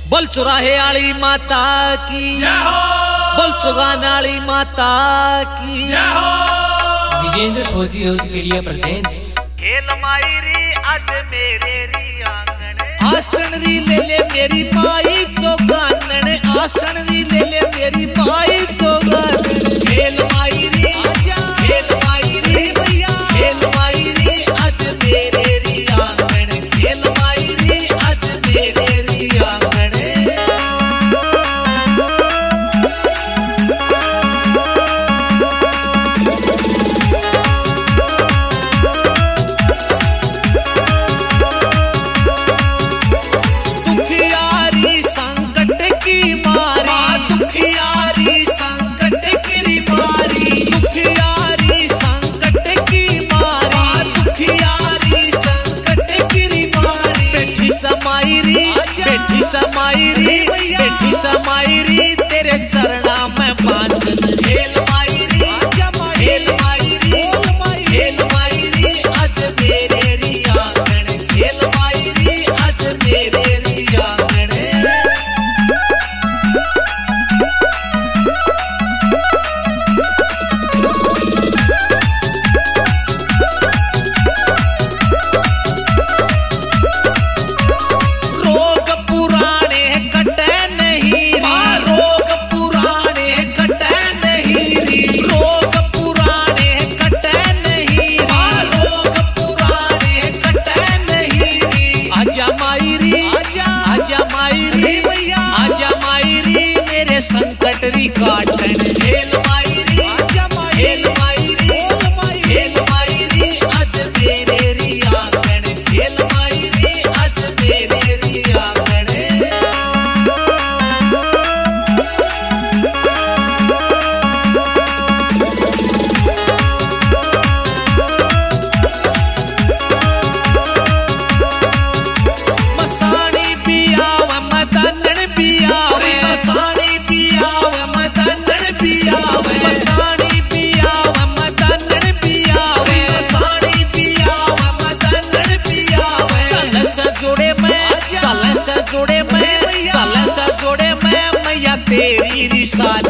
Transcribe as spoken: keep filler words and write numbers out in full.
बोल चुराहे आली माता की, बोल चुगान आली माता की। विजेंद्र फौजी रोज केड़िया प्रेजेंट्स। खेल मायरी आज मेरे री आंगन, आसन री ले ले मेरी माई चौगानन, आसन री ले ले मेरी माई चौगानन। खेल मायरी खेल मायरी भैया, खेल मायरी आज मेरे री आंगन, खेल मायरी आज मेरे री आंगन। बैठी समायरी बैठी समायरी तेरे चरणा में बांधन। खेल मायरी खेल मायरी खेल मायरी आज मेरे री आंगन, खेल मायरी आज मेरे री आंगन। संकट री काटन। खेल मायरी खेल मायरी खेल मायरी आज मेरे री आंगन, खेल मायरी आज मेरे री आंगन। मसानी पियाव मदनन पियाव, मसानी जोड़े मैं चल से जोड़े मैं मैया तेरी री शादी।